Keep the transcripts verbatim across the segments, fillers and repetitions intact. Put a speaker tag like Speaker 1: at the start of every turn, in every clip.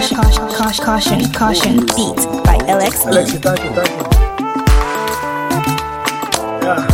Speaker 1: caution, caution, caution, caution, caution. Beats by L X B.
Speaker 2: Alexi, thank you, thank you. Yeah.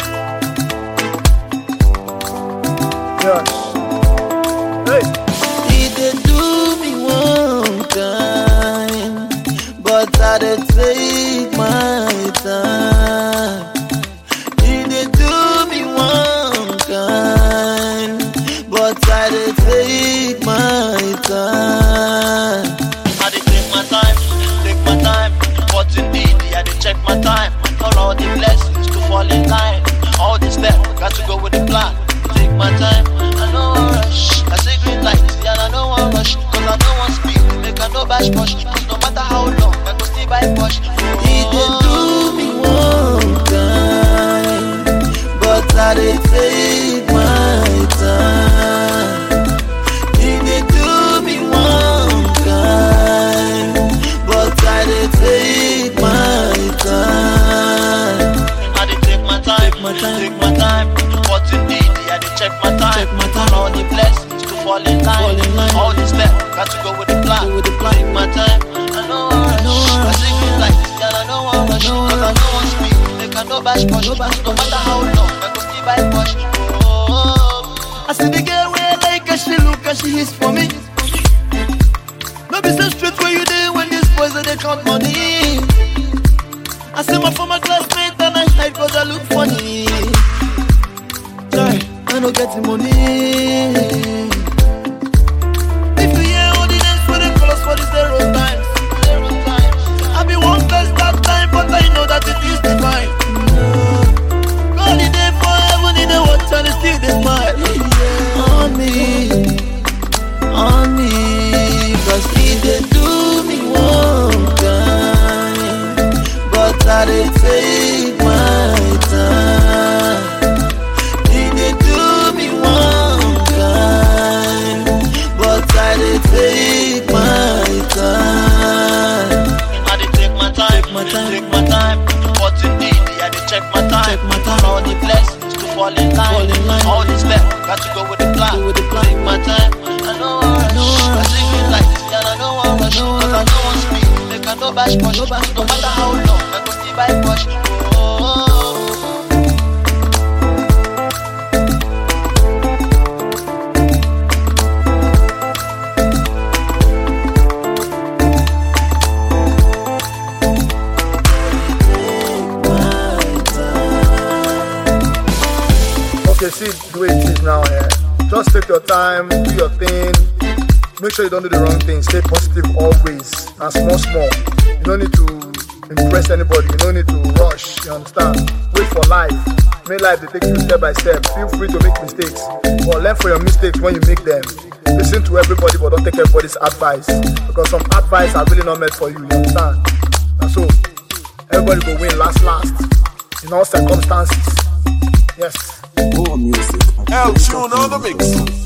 Speaker 2: Yes. Hey.
Speaker 3: He did do me one time, but I did take my time. He did do me one time, but I did take my time. I did take my time, take my time, but indeed I did check my time. For all the blessings to fall in line, all this step got to go with the plan. Take my time, I know I rush. I say green light, and I know I rush. Cause I know I speed, make I no bash push. Cause no matter how long, I go stay by push. He did do me one time, but I did take my time. He did do me one time, but I did take my time. I did take my time, take my time, take my time. But indeed, I did check my time. Check my time. All the blessings to fall in line. Fall in line. All the steps got to go with the plan. Go with the plan. Take my time. I know I rush. I sing it like this, and I know I rush. Cause I know I speed. Make I no bash push. No, bash, no matter how long, I go stay by push. Oh. I see the girl where I like her, she look and she is for me. No be so straight where you there when these boys they count money. I see my former classmate and I hide cause I look funny. Sorry, I don't get the money. If you hear all the names for the colors for the zero times, zero times. I be one best that time, but I know that it is divine. God in there for heaven in the watch and still they smile. On me, on me, cause he did do me one time, but I did take my time. He did do me one time, but I did take my time. I did take my time, take my time, take my time. But indeed, I did check my time. Check my time. All the blessings to fall in line. Fall in line. All the steps got to go with the plan. Go with the plan. Take my time. I know I rush. I sing it like this, and I know I rush. Cause I know I speed. Make I no bash push. No, bash, no matter how long, I go stay by push. Oh.
Speaker 2: Okay, see the way it is now, eh? Just take your time, do your thing. Make sure you don't do the wrong thing. Stay positive always. And small, small. You don't need to impress anybody. You don't need to rush. You understand? Wait for life. Make life they take you step by step. Feel free to make mistakes. But learn from your mistakes when you make them. Listen to everybody, but don't take everybody's advice. Because some advice are really not meant for you. You understand? And so, everybody go win last, last. In all circumstances. Yes.
Speaker 4: More music.
Speaker 5: L Tune on the mix.